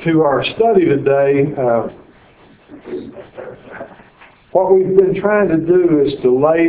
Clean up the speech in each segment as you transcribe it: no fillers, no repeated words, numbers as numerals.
to our study today. What we've been trying to do is to lay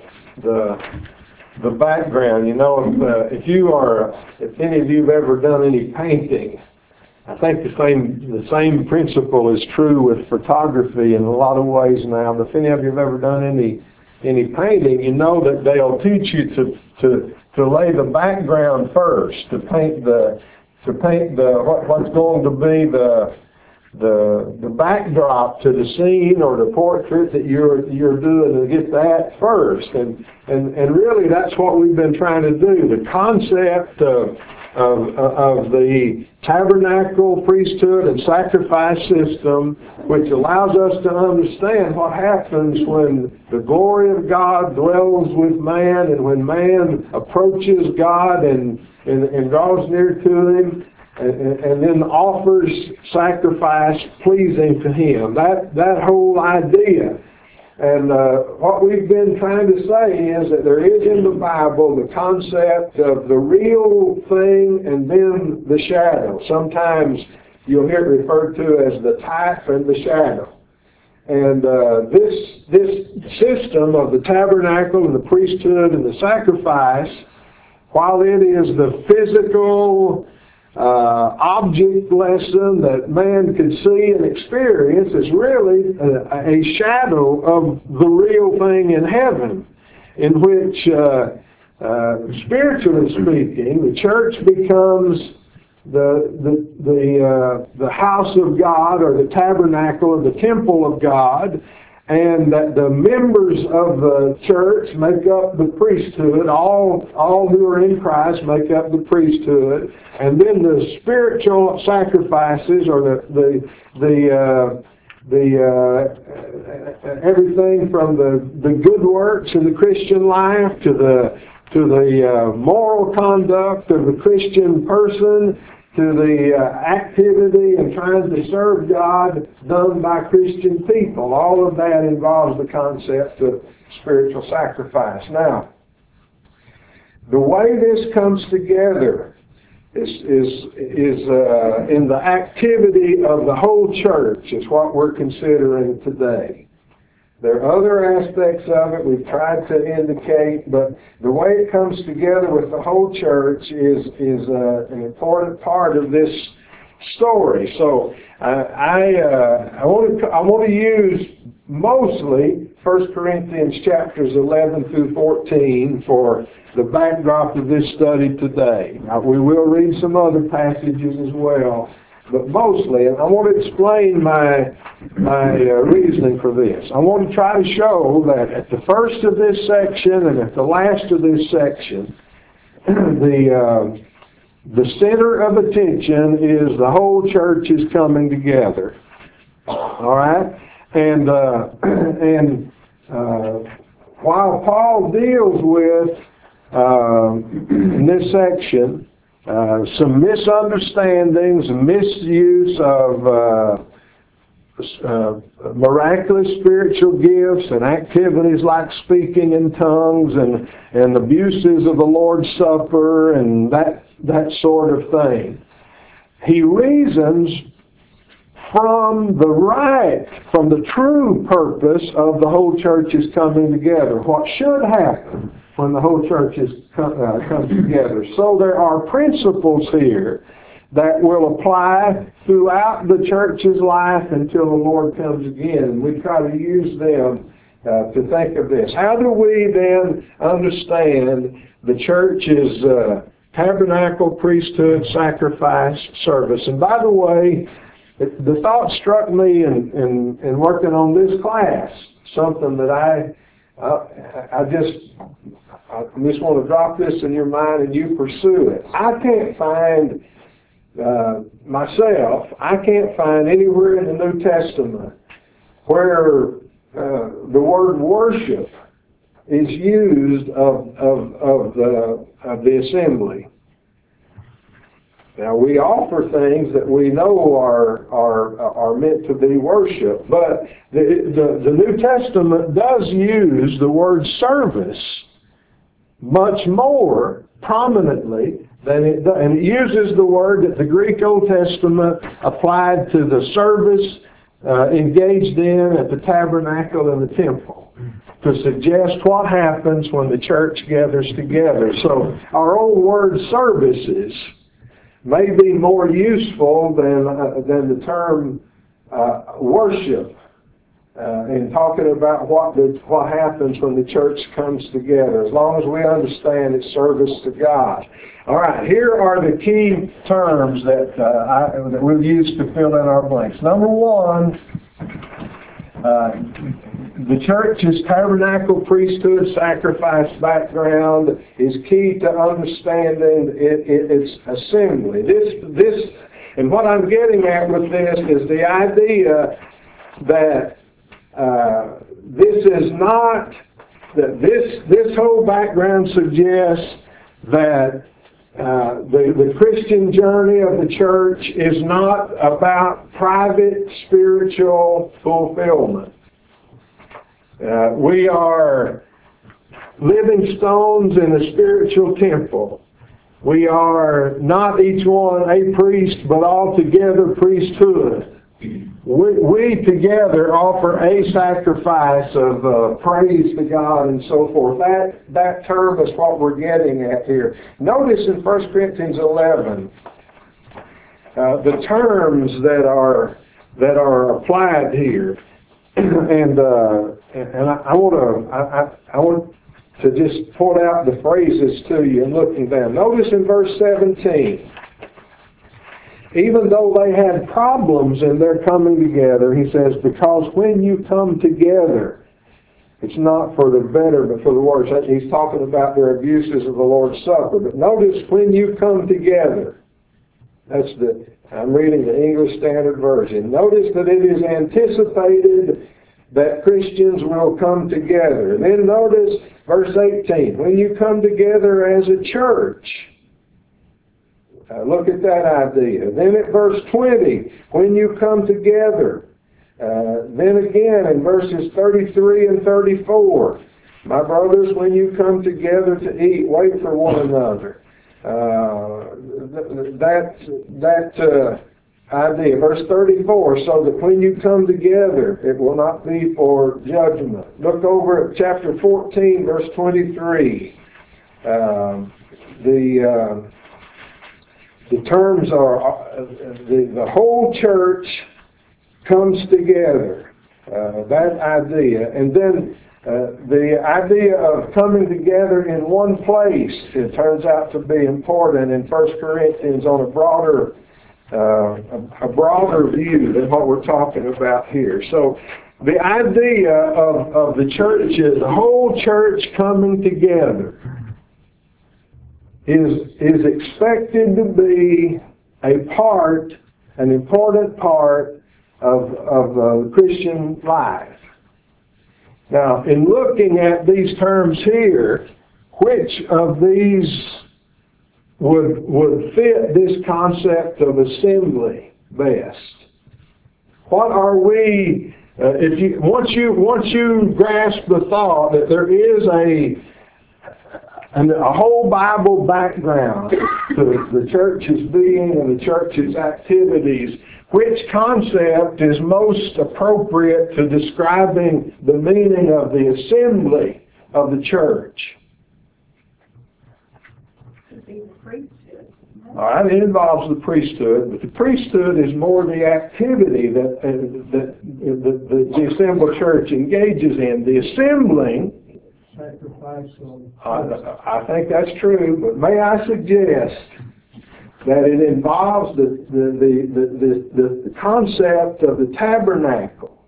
the background. You know, if any of you have ever done any painting, I think the same principle is true with photography in a lot of ways now. If any of you have ever done any painting, you know that they'll teach you to lay the background first, to paint what's going to be the backdrop to the scene or the portrait that you're doing, to get that first. And really that's what we've been trying to do. The concept of the tabernacle, priesthood, and sacrifice system, which allows us to understand what happens when the glory of God dwells with man, and when man approaches God and draws near to Him, and then offers sacrifice pleasing to Him. That whole idea. And what we've been trying to say is that there is in the Bible the concept of the real thing and then the shadow. Sometimes you'll hear it referred to as the type and the shadow. And this system of the tabernacle and the priesthood and the sacrifice, while it is the physical object lesson that man could see and experience, is really a shadow of the real thing in heaven, in which, spiritually speaking, the church becomes the house of God, or the tabernacle, or the temple of God, and that the members of the church make up the priesthood. All who are in Christ make up the priesthood, and then the spiritual sacrifices, or everything from the good works in the Christian life to the moral conduct of the Christian person, to the activity and trying to serve God done by Christian people. All of that involves the concept of spiritual sacrifice. Now, the way this comes together is in the activity of the whole church, is what we're considering today. There are other aspects of it we've tried to indicate, but the way it comes together with the whole church is an important part of this story. So I want to use mostly 1 Corinthians chapters 11 through 14 for the backdrop of this study today. Now, we will read some other passages as well, but mostly, and I want to explain my reasoning for this. I want to try to show that at the first of this section and at the last of this section, the center of attention is the whole church is coming together. All right, and while Paul deals with in this section some misunderstandings, misuse of miraculous spiritual gifts and activities like speaking in tongues and abuses of the Lord's Supper and that sort of thing, he reasons from the true purpose of the whole church is coming together. What should happen when the whole church comes together. So there are principles here that will apply throughout the church's life until the Lord comes again. And we try to use them to think of this. How do we then understand the church's tabernacle, priesthood, sacrifice, service? And by the way, the thought struck me in working on this class, something that I just want to drop this in your mind and you pursue it. I can't find anywhere in the New Testament where the word worship is used of the assembly. Now, we offer things that we know are meant to be worship, but the New Testament does use the word service much more prominently and it uses the word that the Greek Old Testament applied to the service engaged in at the tabernacle and the temple to suggest what happens when the church gathers together. So our old word services may be more useful than the term worship in talking about what happens when the church comes together, as long as we understand it's service to God. All right, here are the key terms that we'll use to fill in our blanks. Number one, the church's tabernacle, priesthood, sacrifice background is key to understanding its assembly. This, and what I'm getting at with this is the idea that this is not, that this whole background suggests that the Christian journey of the church is not about private spiritual fulfillment. We are living stones in a spiritual temple. We are not each one a priest, but all together priesthood. We together offer a sacrifice of praise to God and so forth. That term is what we're getting at here. Notice in 1 Corinthians 11, the terms that are applied here, and I want to just point out the phrases to you and looking down. Notice in verse 17. Even though they had problems in their coming together, he says, because when you come together, it's not for the better, but for the worse. He's talking about their abuses of the Lord's Supper. But notice, when you come together, I'm reading the English Standard Version. Notice that it is anticipated that Christians will come together. And then notice verse 18, when you come together as a church. Look at that idea. Then at verse 20, when you come together. Then again in verses 33 and 34, my brothers, when you come together to eat, wait for one another. That idea. Verse 34, so that when you come together, it will not be for judgment. Look over at chapter 14, verse 23. The terms are the whole church comes together. That idea. And then the idea of coming together in one place, it turns out to be important in 1 Corinthians on a broader view than what we're talking about here. So the idea of the church, the whole church coming together, is expected to be an important part of the Christian life. Now, in looking at these terms here, which of these would fit this concept of assembly best? What are we? Once you grasp the thought that there is a whole Bible background to the church's being and the church's activities, which concept is most appropriate to describing the meaning of the assembly of the church? All right, it involves the priesthood, but the priesthood is more the activity that the assembled church engages in. The assembling, I think that's true, but may I suggest that it involves the concept of the tabernacle.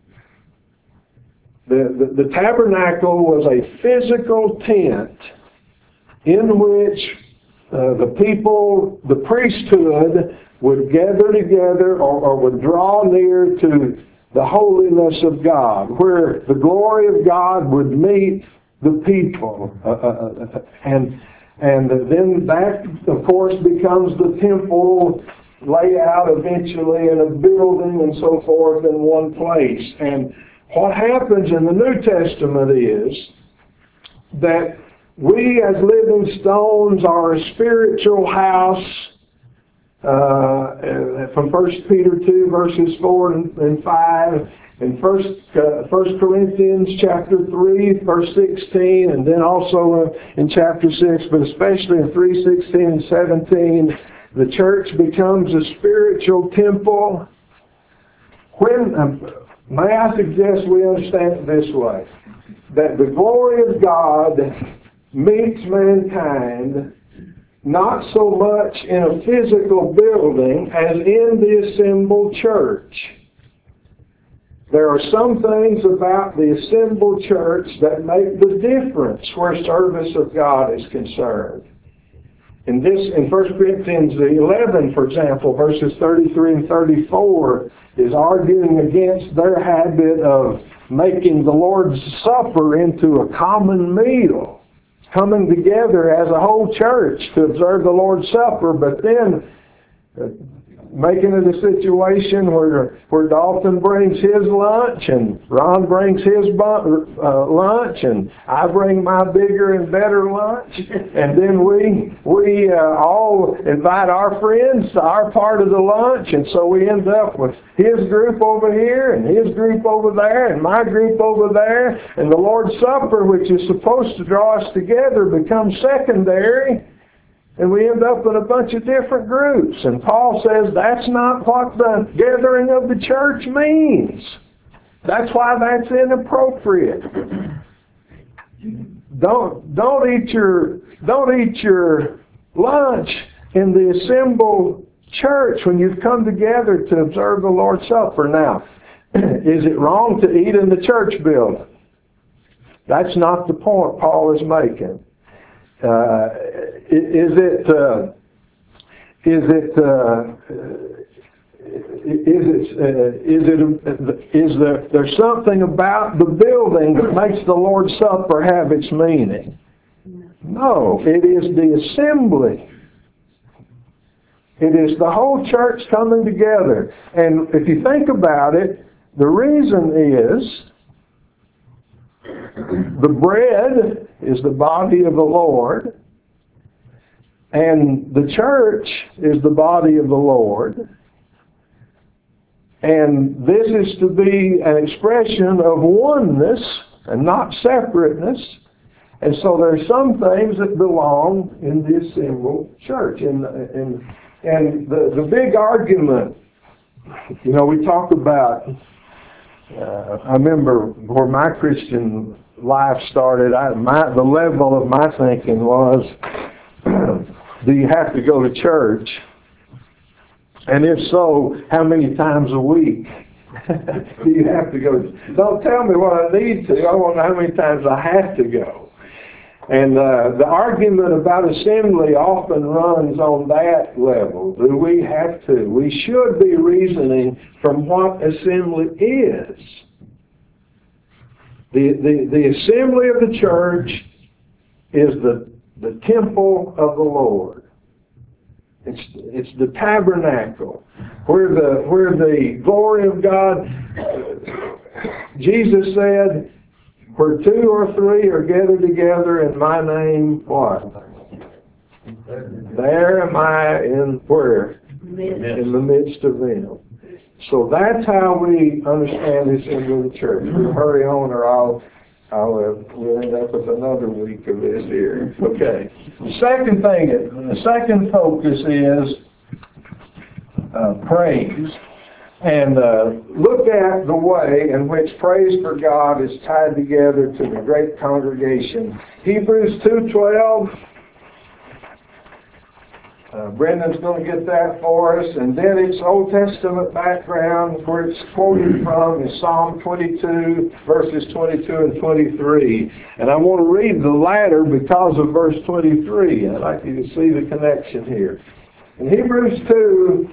The tabernacle was a physical tent in which the people, the priesthood, would gather together or would draw near to the holiness of God, where the glory of God would meet the people. And then that, of course, becomes the temple layout eventually in a building and so forth in one place. And what happens in the New Testament is that we as living stones are a spiritual house. From 1 Peter 2 verses 4 and 5, and 1 Corinthians chapter 3 verse 16, and then also in chapter 6, but especially in 3:16 and 17, the church becomes a spiritual temple. May I suggest we understand it this way, that the glory of God meets mankind not so much in a physical building as in the assembled church. There are some things about the assembled church that make the difference where service of God is concerned. In 1 Corinthians 11, for example, verses 33 and 34, is arguing against their habit of making the Lord's Supper into a common meal, coming together as a whole church to observe the Lord's Supper, but then making it a situation where Dalton brings his lunch and Ron brings his lunch and I bring my bigger and better lunch, and then we all invite our friends to our part of the lunch, and so we end up with his group over here and his group over there and my group over there, and the Lord's Supper, which is supposed to draw us together, becomes secondary. And we end up in a bunch of different groups. And Paul says that's not what the gathering of the church means. That's why that's inappropriate. Don't eat your lunch in the assembled church when you've come together to observe the Lord's Supper. Now, is it wrong to eat in the church building? That's not the point Paul is making. Is there's something about the building that makes the Lord's Supper have its meaning? No, it is the assembly. It is the whole church coming together. And if you think about it, the reason is the bread is the body of the Lord, and the church is the body of the Lord, and this is to be an expression of oneness and not separateness. And so there are some things that belong in the assembled church. And the big argument, we talk about, I remember where my Christian life started, the level of my thinking was, do you have to go to church? And if so, how many times a week do you have to go? Don't tell me what I need to. I want to know how many times I have to go. And the argument about assembly often runs on that level. Do we have to? We should be reasoning from what assembly is. The assembly of the church is the temple of the Lord. It's the tabernacle where the glory of God. Jesus said, where two or three are gathered together in my name, what? There am I in where? In the midst of them. So that's how we understand this in the church. We'll hurry on, or we'll end up with another week of this here. Okay. The second focus is praise. And look at the way in which praise for God is tied together to the great congregation. Hebrews 2:12. Brendan's going to get that for us. And then its Old Testament background, where it's quoted from, is Psalm 22, verses 22 and 23. And I want to read the latter because of verse 23. I'd like you to see the connection here. In Hebrews 2,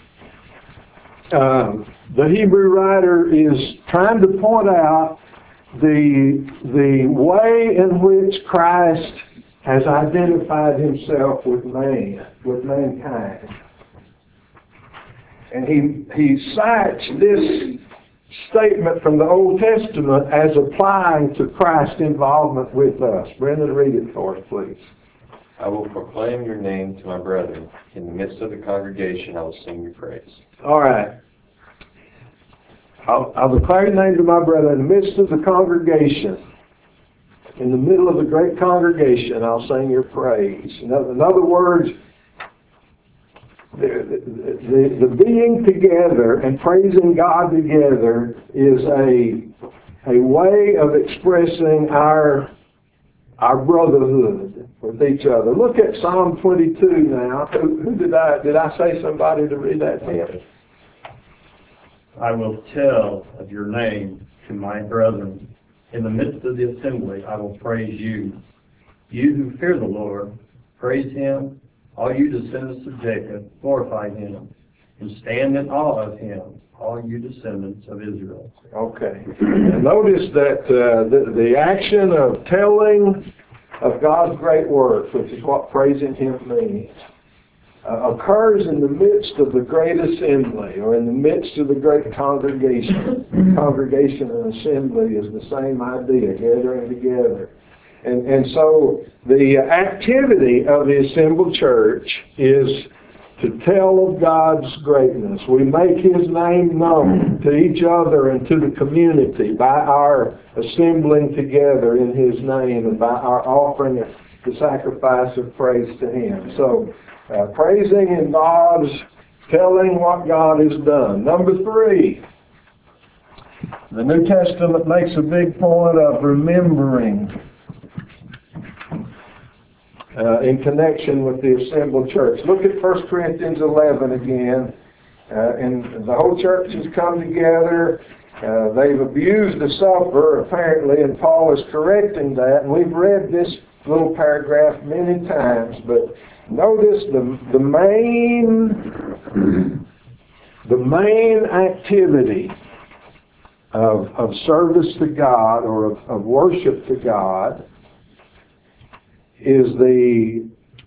the Hebrew writer is trying to point out the way in which Christ has identified himself with mankind. And he cites this statement from the Old Testament as applying to Christ's involvement with us. Brendan, read it for us, please. I will proclaim your name to my brethren. In the midst of the congregation, I will sing your praise. All right. I'll declare your name to my brethren. In the midst of the congregation, in the middle of the great congregation, I'll sing your praise. In other words, the being together and praising God together is a way of expressing our brotherhood with each other. Look at Psalm 22 now. Who did I say somebody to read that to? I will tell of your name to my brethren. In the midst of the assembly, I will praise you. You who fear the Lord, praise him. All you descendants of Jacob, glorify him. And stand in awe of him, all you descendants of Israel. Okay. And notice that the action of telling of God's great works, which is what praising him means, occurs in the midst of the great assembly, or in the midst of the great congregation. Congregation and assembly is the same idea, gathering together. And so the activity of the assembled church is to tell of God's greatness. We make his name known to each other and to the community by our assembling together in his name and by our offering the sacrifice of praise to him. So praising involves telling what God has done. Number 3, the New Testament makes a big point of remembering in connection with the assembled church. Look at 1 Corinthians 11 again. And the whole church has come together. They've abused the supper, apparently, and Paul is correcting that. And we've read this little paragraph many times, but notice the main activity of service to God, or of worship to God, is the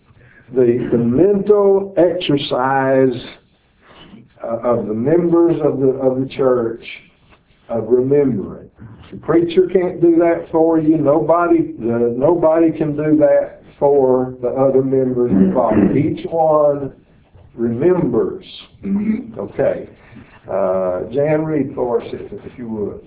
mental exercise of the members of the church of remembering. The preacher can't do that for you. Nobody can do that for the other members involved. Each one remembers. Okay. Jan, read for us if you would.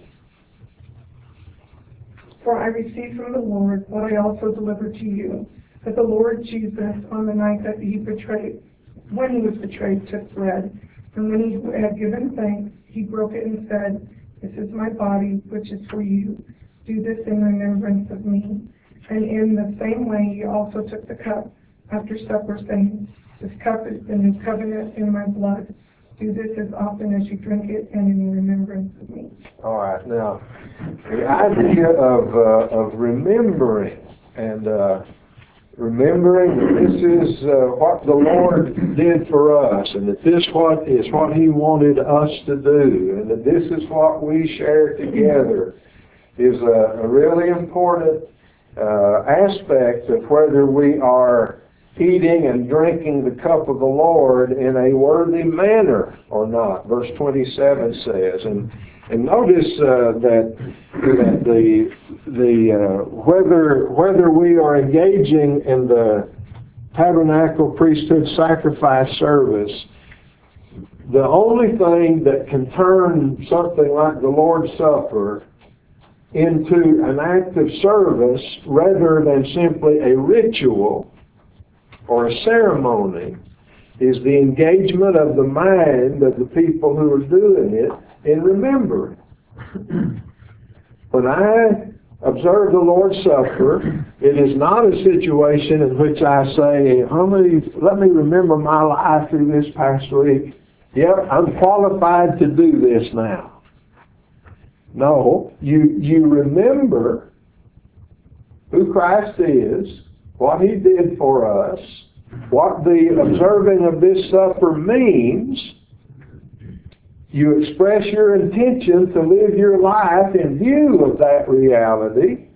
For I received from the Lord what I also delivered to you, that the Lord Jesus, on the night that when he was betrayed, took bread, and when he had given thanks, he broke it and said, "This is my body, which is for you. Do this in remembrance of me." And in the same way he also took the cup after supper, saying, "This cup is the new covenant in my blood. Do this as often as you drink it, and in remembrance of me." All right. Now, the idea of remembering and remembering that this is what the Lord did for us, and that this is what he wanted us to do, and that this is what we share together, is a really important aspect of whether we are eating and drinking the cup of the Lord in a worthy manner or not. Verse 27 says, and notice that whether we are engaging in the tabernacle priesthood sacrifice service, the only thing that can turn something like the Lord's Supper into an act of service rather than simply a ritual or a ceremony is the engagement of the mind of the people who are doing it in remembering. When I observe the Lord's Supper, it is not a situation in which I say, let me remember my life through this past week. Yep, I'm qualified to do this now. No, you remember who Christ is, what he did for us, what the observing of this supper means. You express your intention to live your life in view of that reality.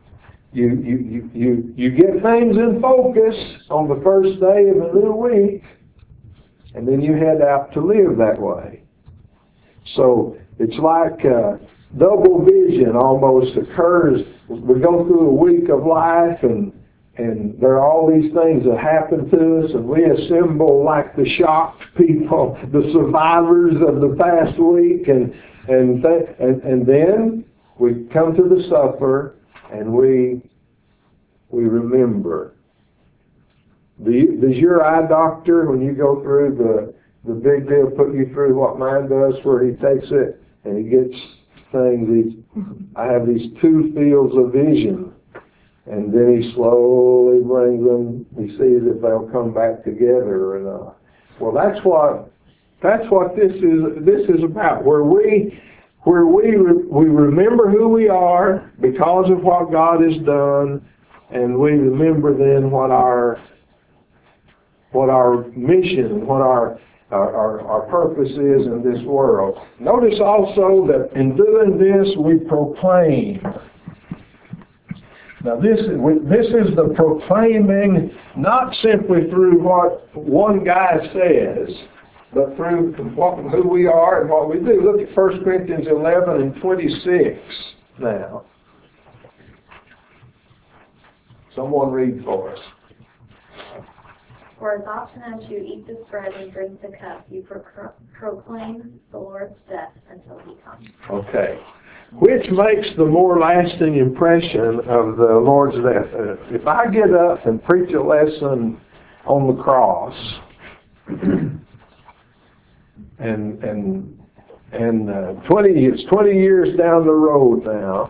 You get things in focus on the first day of a new week, and then you head out to live that way. So It's like double vision almost occurs. We go through a week of life, and there are all these things that happen to us, and we assemble like the shocked people, the survivors of the past week, and then we come to the supper, and we remember. Does your eye doctor, when you go through the big deal, put you through what mine does, where he takes it and he gets things? I have these two fields of vision, and then he slowly brings them. He sees if they'll come back together or not. Well, that's what this is about. Where we remember who we are because of what God has done, and we remember then what our mission, what our purpose is in this world. Notice also that in doing this, we proclaim. Now this is the proclaiming, not simply through what one guy says, but through who we are and what we do. Look at 1 Corinthians 11 and 26 now. Someone read for us. For as often as you eat this bread and drink the cup, you proclaim the Lord's death until he comes. Okay. Which makes the more lasting impression of the Lord's death? If I get up and preach a lesson on the cross, and 20 years down the road now,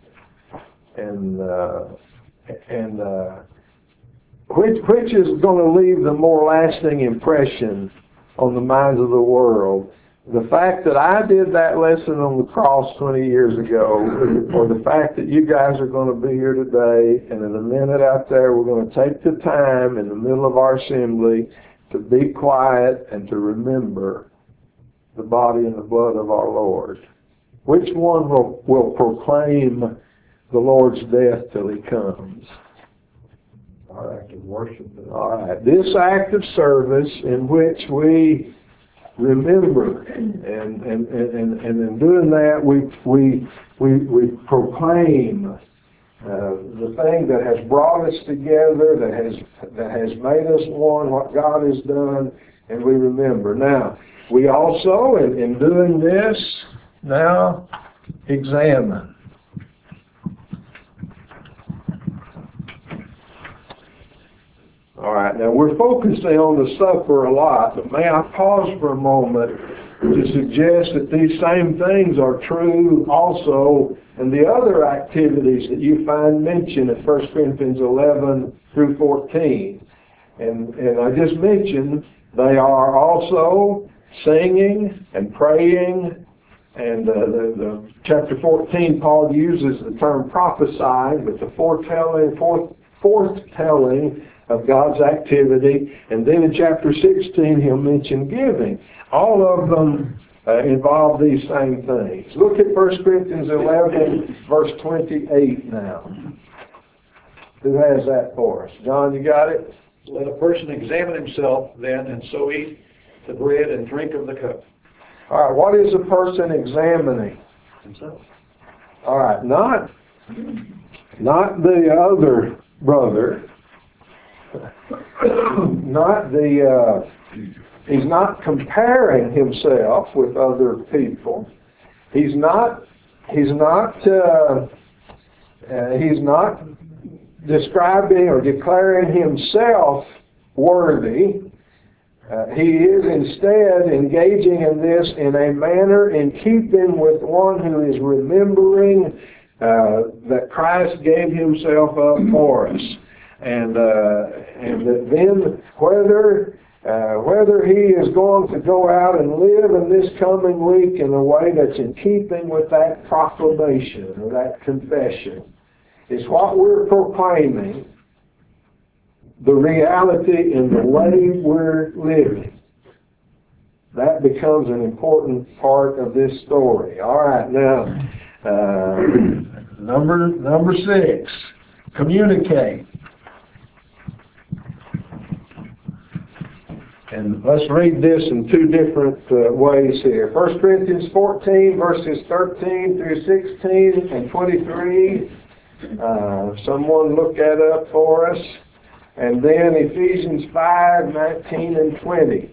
which is going to leave the more lasting impression on the minds of the world? The fact that I did that lesson on the cross 20 years ago, or the fact that you guys are going to be here today, and in a minute out there we're going to take the time in the middle of our assembly to be quiet and to remember the body and the blood of our Lord. Which one will proclaim the Lord's death till he comes? Our act of worship. All right. This act of service in which we remember, and in doing that, we proclaim the thing that has brought us together, that has made us one, what God has done, and we remember. Now, we also, in doing this, now examine. All right, now we're focusing on the supper a lot, but may I pause for a moment to suggest that these same things are true also in the other activities that you find mentioned in 1 Corinthians 11 through 14. And I just mentioned they are also singing and praying, and the chapter 14, Paul uses the term prophesying, but the foretelling of God's activity. And then in chapter 16, he'll mention giving. All of them involve these same things. Look at 1 Corinthians 11, verse 28 now. Who has that for us? John, you got it? Let a person examine himself then, and so eat the bread and drink of the cup. All right, what is a person examining? Himself. All right, not the other brother. He's not comparing himself with other people. He's not describing or declaring himself worthy. He is instead engaging in this in a manner in keeping with one who is remembering that Christ gave himself up for us. And that then whether he is going to go out and live in this coming week in a way that's in keeping with that proclamation or that confession is what we're proclaiming, the reality in the way we're living. That becomes an important part of this story. All right, now number 6, communicate. And let's read this in two different ways here. 1 Corinthians 14, verses 13 through 16 and 23. Someone look that up for us. And then Ephesians 5, 19 and 20.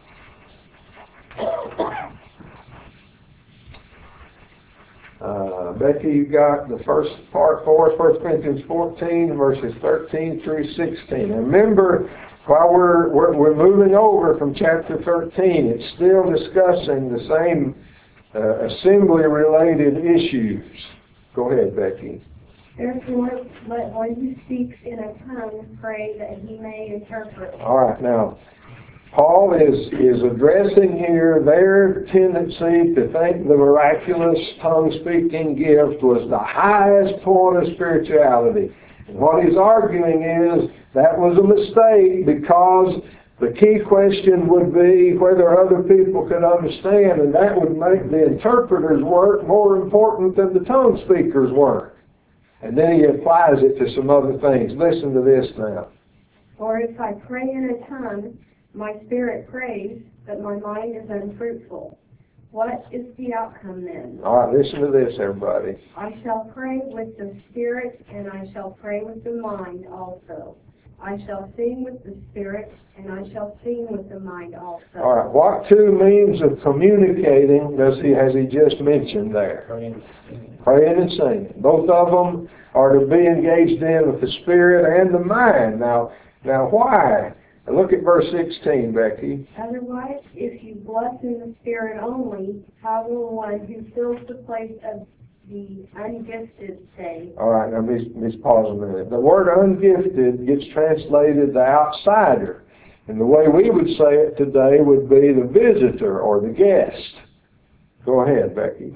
Becky, you got the first part for us, 1 Corinthians 14, verses 13 through 16. And remember, while we're moving over from chapter 13, it's still discussing the same assembly-related issues. Go ahead, Becky. Therefore, let one who speaks in a tongue pray that he may interpret. All right, now, Paul is addressing here their tendency to think the miraculous tongue-speaking gift was the highest point of spirituality. And what he's arguing is that was a mistake because the key question would be whether other people could understand, and that would make the interpreter's work more important than the tongue speaker's work. And then he applies it to some other things. Listen to this now. For if I pray in a tongue, my spirit prays, but my mind is unfruitful. What is the outcome then? All right, listen to this, everybody. I shall pray with the spirit, and I shall pray with the mind also. I shall sing with the spirit, and I shall sing with the mind also. All right, what two means of communicating has he just mentioned there? Praying and singing. Both of them are to be engaged in with the spirit and the mind. Now why? Look at verse 16, Becky. Otherwise, if you bless in the spirit only, how will one who fills the place of the ungifted say? All right, now let's pause a minute. The word ungifted gets translated the outsider. And the way we would say it today would be the visitor or the guest. Go ahead, Becky.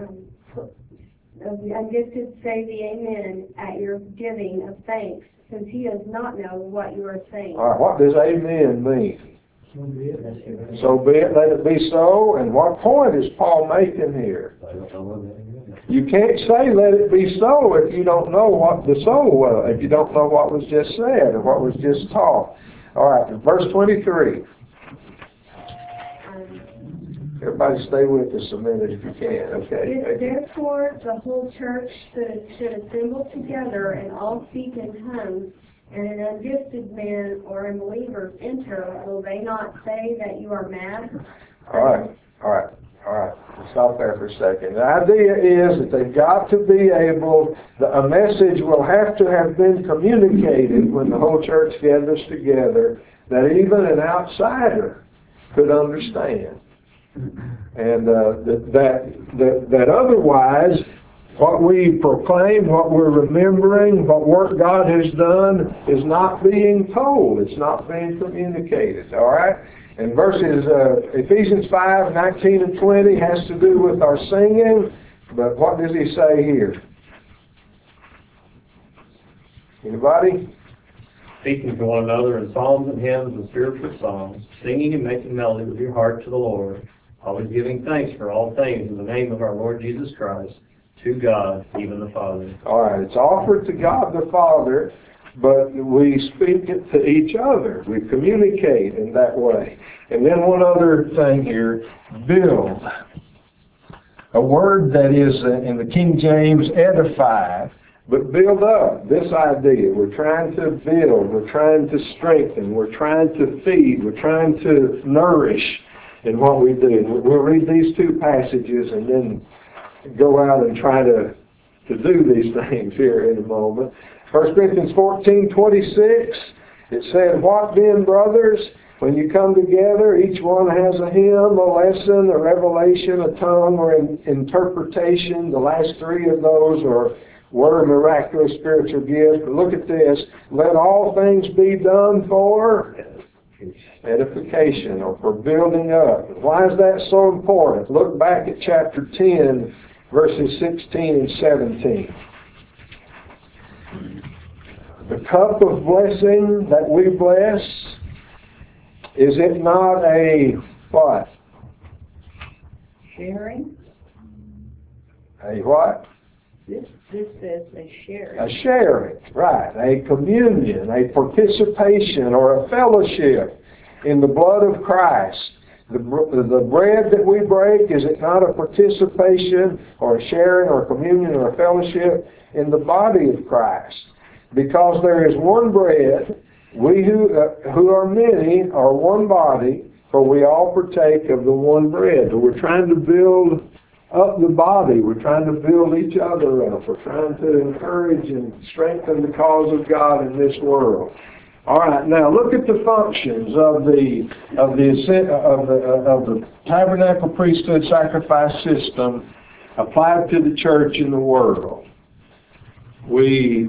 The ungifted say the amen at your giving of thanks, since he does not know what you are saying. All right, what does amen mean? So be it, let it be so. And what point is Paul making here? You can't say let it be so if you don't know what the so was, if you don't know what was just said or what was just taught. All right, verse 23. Everybody stay with us a minute if you can, okay? If therefore the whole church should assemble together and all speak in tongues, and an ungifted man or unbeliever enter, will they not say that you are mad? All right. Stop there for a second. The idea is that they've got to be able, a message will have to have been communicated when the whole church gathers together that even an outsider could understand. And that otherwise, what we proclaim, what we're remembering, what work God has done is not being told. It's not being communicated. All right? And verses Ephesians 5, 19 and 20 has to do with our singing. But what does he say here? Anybody? Speaking to one another in psalms and hymns and spiritual songs, singing and making melody with your heart to the Lord, always giving thanks for all things in the name of our Lord Jesus Christ, to God, even the Father. All right, it's offered to God the Father, but we speak it to each other. We communicate in that way. And then one other thing here, build. A word that is in the King James, edify, but build up. This idea, we're trying to build, we're trying to strengthen, we're trying to feed, we're trying to nourish in what we do. We'll read these two passages and then go out and try to do these things here in a moment. 1 Corinthians 14:26, it said, what then, brothers, when you come together, each one has a hymn, a lesson, a revelation, a tongue, or an interpretation. The last three of those were miraculous spiritual gifts. But look at this. Let all things be done for edification or for building up. Why is that so important? Look back at chapter 10, verses 16 and 17. The cup of blessing that we bless, is it not a what? Sharing? A what? This says a sharing. A sharing, right. A communion, a participation, or a fellowship. in the blood of Christ. The bread that we break, is it not a participation or a sharing or communion or a fellowship in the body of Christ? Because there is one bread, we who are many are one body, for we all partake of the one bread. So we're trying to build up the body. We're trying to build each other up. We're trying to encourage and strengthen the cause of God in this world. All right, now look at the functions of the tabernacle priesthood sacrifice system applied to the church in the world. We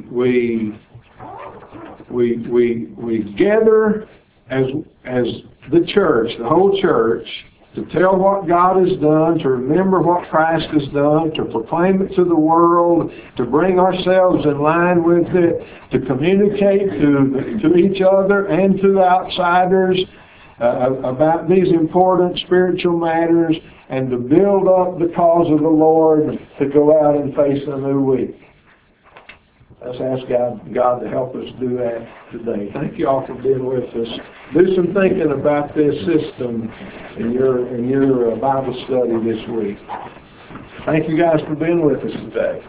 gather as the church, the whole church, to tell what God has done, to remember what Christ has done, to proclaim it to the world, to bring ourselves in line with it, to communicate to each other and to outsiders about these important spiritual matters, and to build up the cause of the Lord to go out and face a new week. Let's ask God to help us do that today. Thank you all for being with us. Do some thinking about this system in your Bible study this week. Thank you guys for being with us today.